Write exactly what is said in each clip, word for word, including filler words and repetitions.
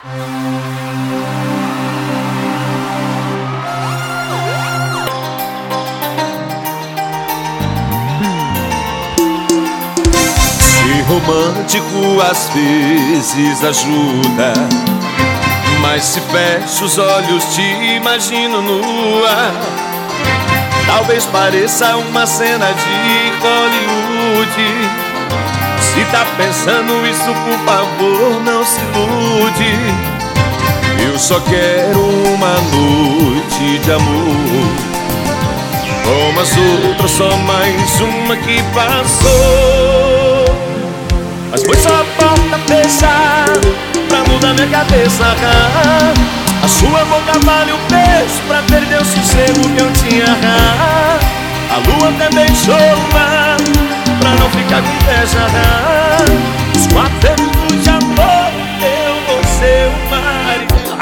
Ser romântico às vezes ajuda, mas se fecho os olhos te imagino nua. Talvez pareça uma cena de Hollywood. Se tá pensando isso, por favor, não se ilude. Eu só quero uma noite de amor, como as outras, só mais uma que passou. Mas foi só a porta fechar pra mudar minha cabeça. A sua boca vale o preço pra perder o sossego que eu tinha. A lua até deixou o mar pra não ficar com inveja. Os quatro ventos de amor, eu vou ser o mar.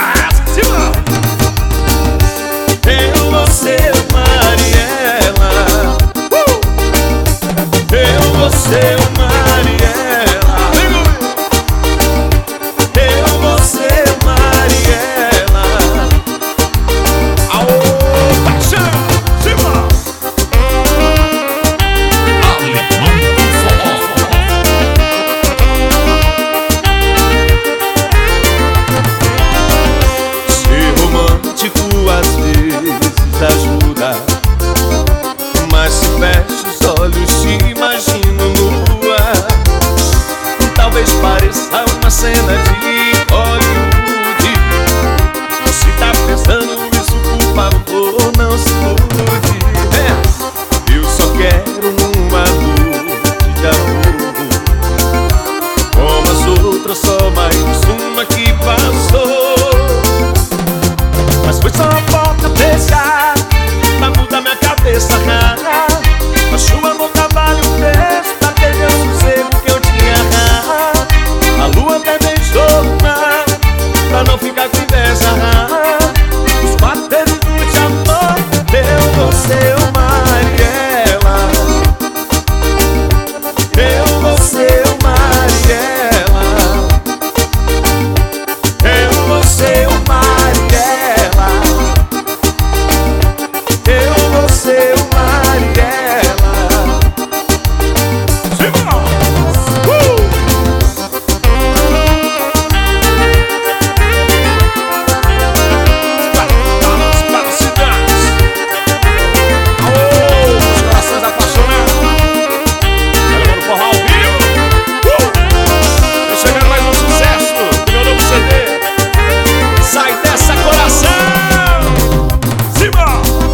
Eu vou ser o mar e ela. Eu vou ser o mar e ela. Eu vou ser o mar e ela. Aô, paixão, cima. Ser romântico às vezes ajuda, mas se fecha os olhos te imagino nua. Talvez pareça uma cena de Hollywood. Se tá pensando isso, por favor, não se ilude. É, eu só quero uma noite de amor, como as outras, só mais uma que passou. Mas foi só a porta fechar pra mudar minha cabeça.